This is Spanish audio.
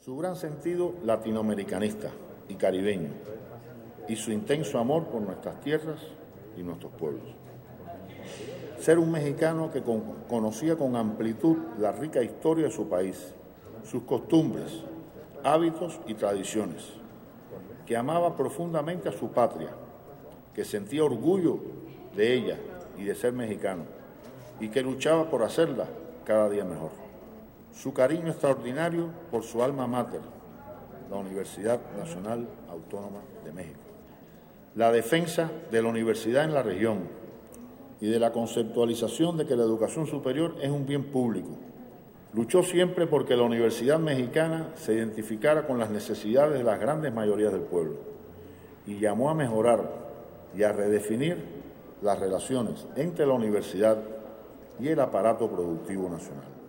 Su gran sentido latinoamericanista y caribeño y su intenso amor por nuestras tierras y nuestros pueblos. Ser un mexicano que conocía con amplitud la rica historia de su país, sus costumbres, hábitos y tradiciones, que amaba profundamente a su patria, que sentía orgullo de ella y de ser mexicano, y que luchaba por hacerla cada día mejor. Su cariño extraordinario por su alma mater, la Universidad Nacional Autónoma de México. La defensa de la universidad en la región y de la conceptualización de que la educación superior es un bien público. Luchó siempre porque la universidad mexicana se identificara con las necesidades de las grandes mayorías del pueblo y llamó a mejorar y a redefinir las relaciones entre la universidad y el aparato productivo nacional.